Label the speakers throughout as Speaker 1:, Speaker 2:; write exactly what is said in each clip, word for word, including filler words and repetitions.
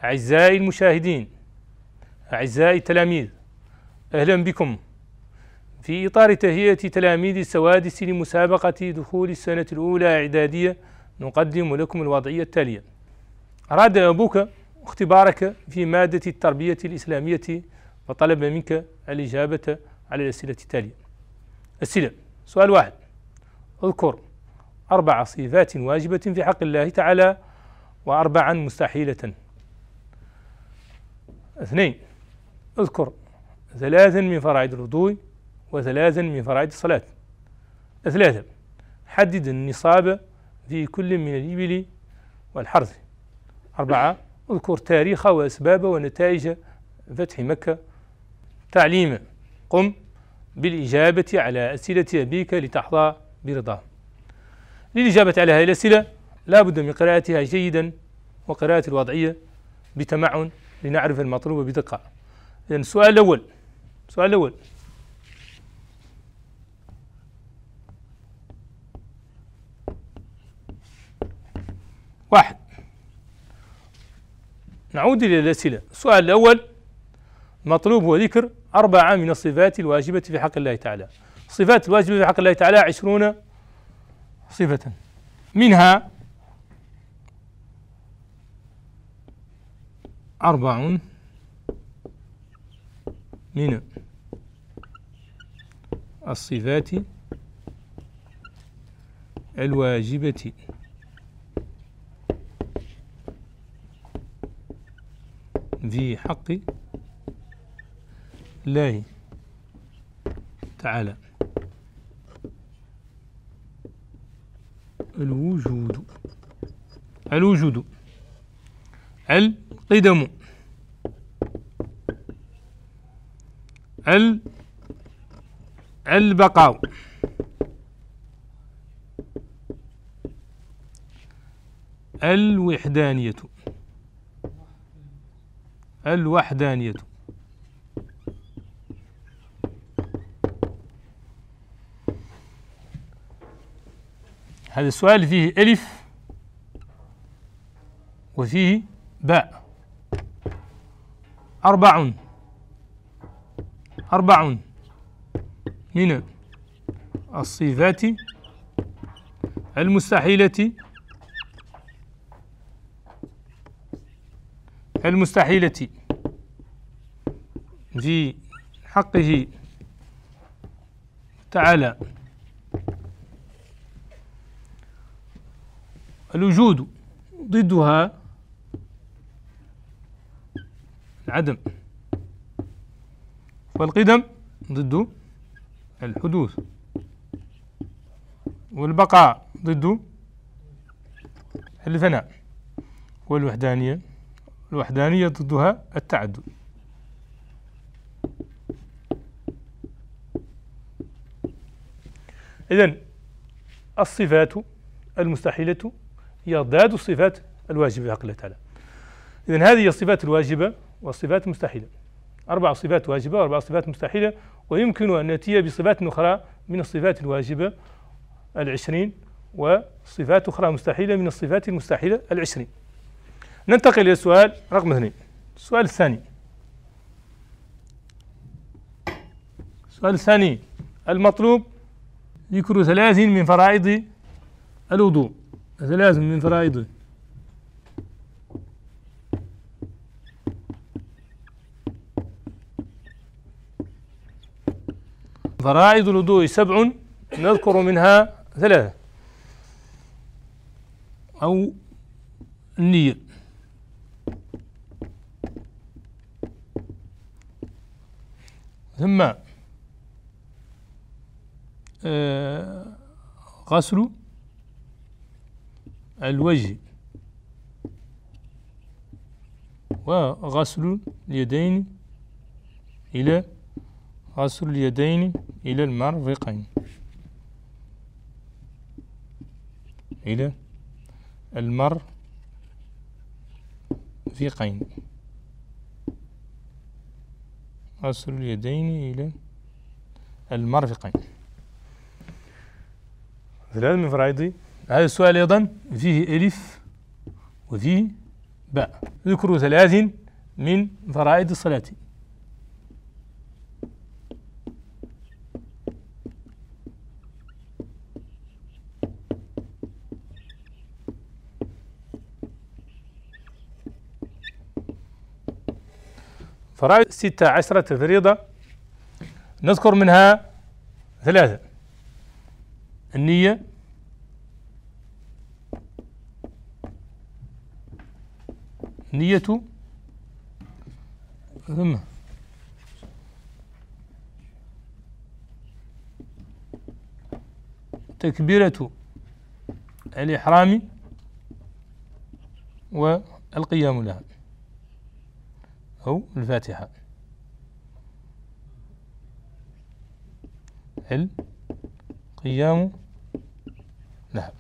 Speaker 1: أعزائي المشاهدين، أعزائي التلاميذ، أهلا بكم في إطار تهيئة تلاميذ السوادس لمسابقة دخول السنة الأولى إعدادية. نقدم لكم الوضعية التالية: أراد أبوك اختبارك في مادة التربية الإسلامية وطلب منك الإجابة على الأسئلة التالية. أسئلة: سؤال واحد: اذكر أربع صفات واجبة في حق الله تعالى وأربعا مستحيلة. اثنين: اذكر ثلاثا من فرائض الوضوء وثلاثا من فرائض الصلاة. ثلاثة: حدد النصاب في كل من الإبل والحرث. أربعة: اذكر تاريخ وأسباب ونتائج فتح مكة. تعليم: قم بالإجابة على أسئلة أبيك لتحظى برضاه. للإجابة على هذه الأسئلة لا بد من قراءتها جيدا وقراءة الوضعية بتمعن لنعرف المطلوب بدقة. إذن السؤال الأول السؤال الأول واحد. نعود إلى الأسئلة. السؤال الأول مطلوب هو ذكر أربعة من الصفات الواجبة في حق الله تعالى. الصفات الواجبة في حق الله تعالى عشرون صفة، منها أربع من الصفات الواجبة في حق الله تعالى: الوجود الوجود القدم البقاء الوحدانية الوحدانية هذا السؤال فيه ألف وفيه باء. أربع أربع من الصفات المستحيلة المستحيلة في حقه تعالى: الوجود ضدها العدم، والقدم ضد الحدوث، والبقاء ضد الفناء، والوحدانية الوحدانية ضدها التعدد. إذن الصفات المستحيلة هي ضد الصفات الواجبة في حق الله تعالى. إذن هذه الصفات الواجبة والصفات المستحيلة، أربع صفات واجبة وأربع صفات مستحيلة، ويمكن أن نأتي بصفات أخرى من الصفات الواجبة العشرين وصفات أخرى مستحيلة من الصفات المستحيلة العشرين. ننتقل إلى السؤال رقم اثنين. السؤال الثاني السؤال الثاني المطلوب ذكر ثلاث من فرائض الوضوء. ثلاث من فرائض فرائض الوضوء سبع، نذكر منها ثلاثة. أو النية، ثم آه غسل الوجه، وغسل اليدين إلى غسل اليدين إلى المرفقين إلى المرفقين غسل اليدين إلى المرفقين. ثلاث من فرائض. هذا السؤال أيضا فيه ألف وفيه باء. ذكر ثلاث من فرائض الصلاة. فرائض ستة عشرة فريضة، نذكر منها ثلاثة: النية، نية، ثم تكبيرة الإحرام والقيام لها أو الفاتحة. القيام لها.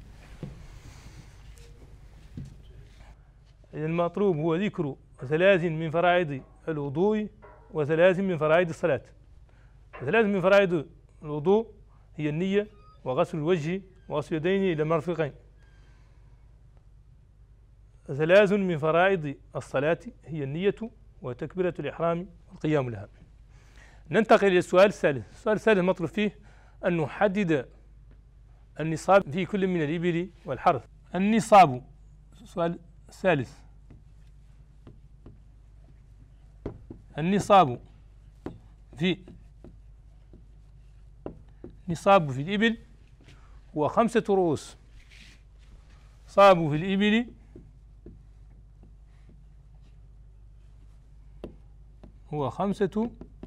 Speaker 1: المطلوب هو ذكر ثلاث من فرائض الوضوء وثلاث من فرائض الصلاة. ثلاث من فرائض الوضوء هي النية وغسل الوجه وغسل اليدين إلى المرفقين. ثلاث من فرائض الصلاة هي النية وتكبيرة الإحرام والقيام لها. ننتقل إلى السؤال الثالث. السؤال الثالث مطلوب فيه أن نحدد النصاب في كل من الإبل والحرث. النصاب، السؤال الثالث، النصاب في نصاب في الإبل هو خمسة رؤوس. صاب في الإبل هو خمسة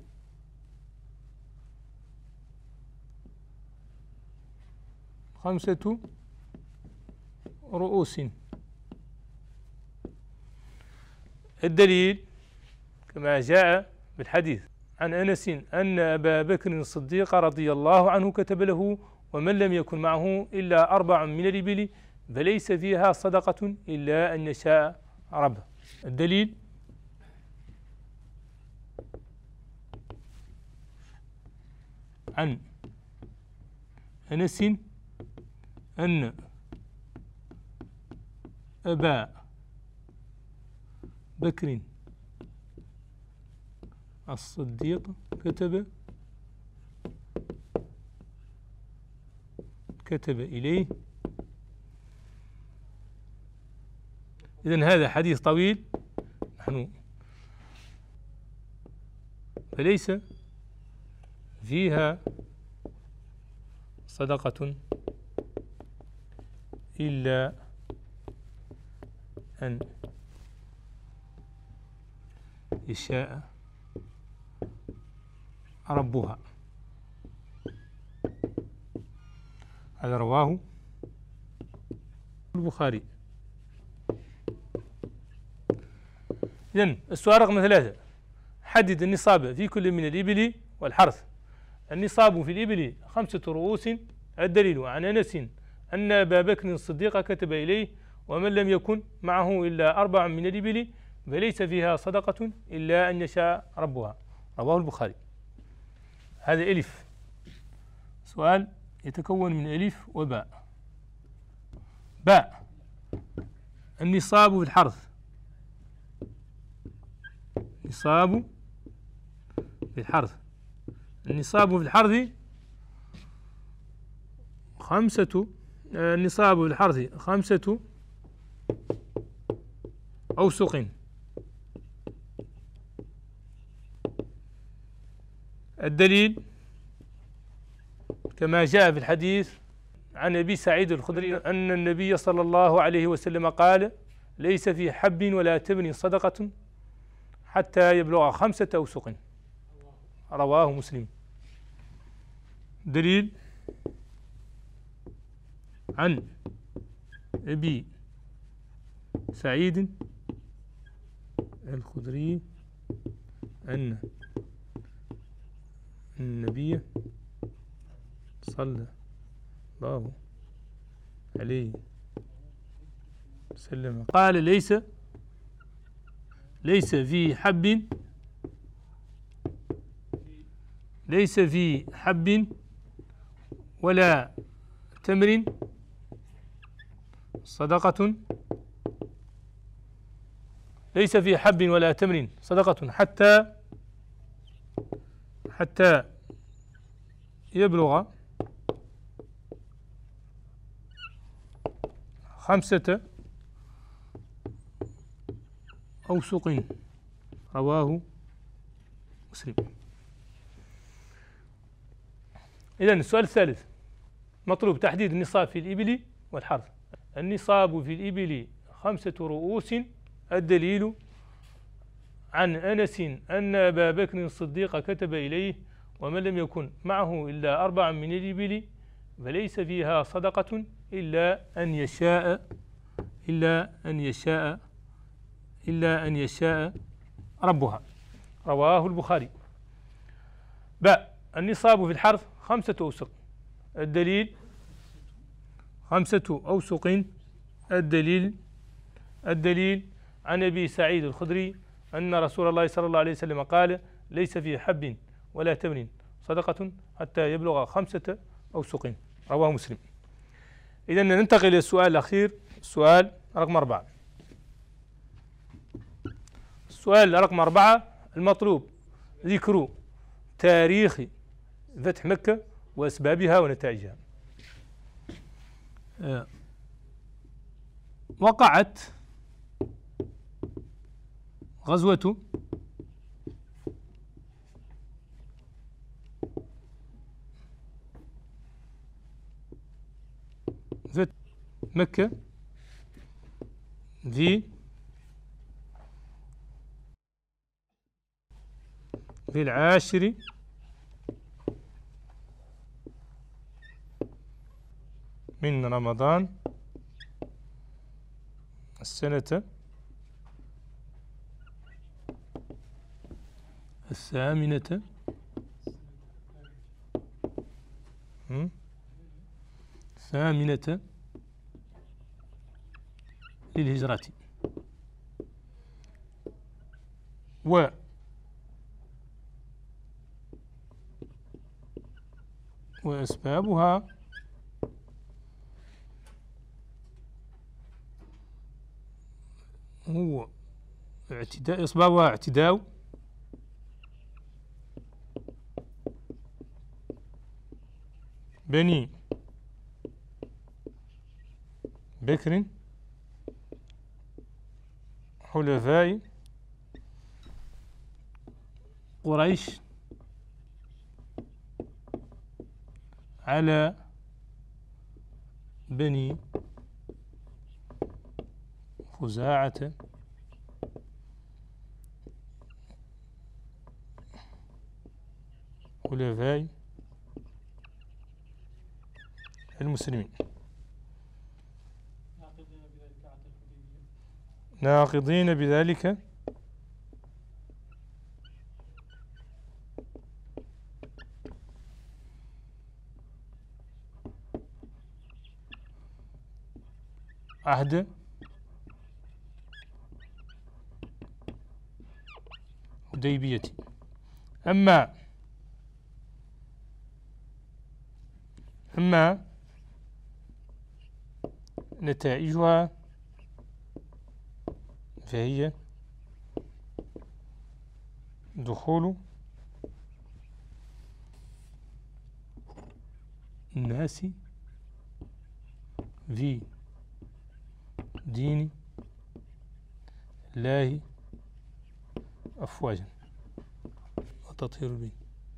Speaker 1: خمسة رؤوس. الدليل كما جاء بالحديث عن أنس أن أبا بكر الصديق رضي الله عنه كتب له: ومن لم يكن معه إلا أربع من الإبل فليس فيها صدقة إلا أن يشاء ربه. الدليل عن أنس أن أبا بكر الصديق كتب كتب إليه. إذن هذا حديث طويل. نحن فليس فيها صدقة إلا أن يشاء ربها. هذا رواه البخاري. إذن السؤال رقم ثلاثة: حدد النصاب في كل من الإبل والحرث. النصاب في الإبل خمسة رؤوس. الدليل عن أنس أن أبا بكر الصديق كتب إليه: ومن لم يكن معه إلا أربع من الإبل فليس فيها صدقة إلا أن يشاء ربها. رواه البخاري. هذا ألف. سؤال يتكون من ألف وباء. باء: النصاب في الحرث. نصاب في الحرث. النصاب في الحرث خمسة النصاب في الحرث خمسة أوسق. الدليل كما جاء في الحديث عن أبي سعيد الخدري أن النبي صلى الله عليه وسلم قال: ليس في حب ولا تمر صدقة حتى يبلغ خمسة أوسق. رواه مسلم. دليل عن أبي سعيد الخدري أن النبي صلى الله عليه وسلم قال: ليس ليس في حب ليس في حب ولا تمر صدقة ليس في حب ولا تمر صدقة حتى حتى يبلغ خمسة أوسق، رواه مسلم. إذن السؤال الثالث، مطلوب تحديد النصاب في الإبل والحرث. النصاب في الإبل خمسة رؤوس، الدليل عن أنس أن أبا بكر الصديق كتب إليه ومن لم يكن معه إلا أربع من الإبل فليس فيها صدقة إلا أن يشاء إلا أن يشاء إلا أن يشاء ربها، رواه البخاري. باء النصاب في الحرث خمسة أوسق، الدليل خمسة أوسق، الدليل الدليل عن أبي سعيد الخدري أن رسول الله صلى الله عليه وسلم قال ليس في حب ولا تمر صدقة حتى يبلغ خمسة أوسق، رواه مسلم. إذا ننتقل إلى السؤال الأخير، السؤال رقم أربعة. السؤال رقم أربعة، المطلوب ذكر تاريخ فتح مكة وأسبابها ونتائجها. أه وقعت غزوة فتح مكة في في العاشر من رمضان السنة الثامنة الثامنة للهجرة، و وأسبابها هو اعتداء أسبابها اعتداء بني بكر حلفاء قريش على بني خزاعة خلفاء المسلمين، ناقضين بذلك عهد حديبية. أما أما نتائجها فهي دخول الناس في دين الله أفواجا وتطهير البين.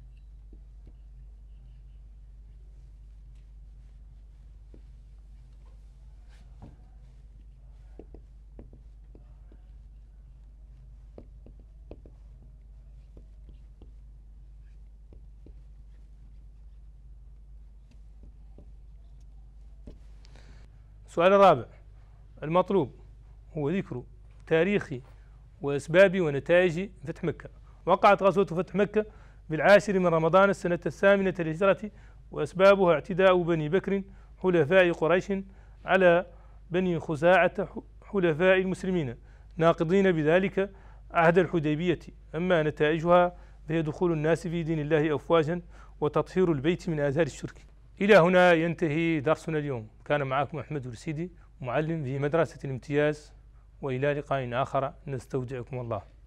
Speaker 1: السؤال الرابع، المطلوب هو ذكر تاريخ وأسباب ونتائج فتح مكة. وقعت غزوة فتح مكة بالعاشر من رمضان السنة الثامنة للهجرة، وأسبابها اعتداء بني بكر حلفاء قريش على بني خزاعة حلفاء المسلمين، ناقضين بذلك عهد الحديبية. أما نتائجها فهي دخول الناس في دين الله أفواجا وتطهير البيت من آثار الشرك. إلى هنا ينتهي درسنا اليوم. كان معكم أحمد الرسيدي، معلم في مدرسة الامتياز، وإلى لقاء آخر، نستودعكم الله.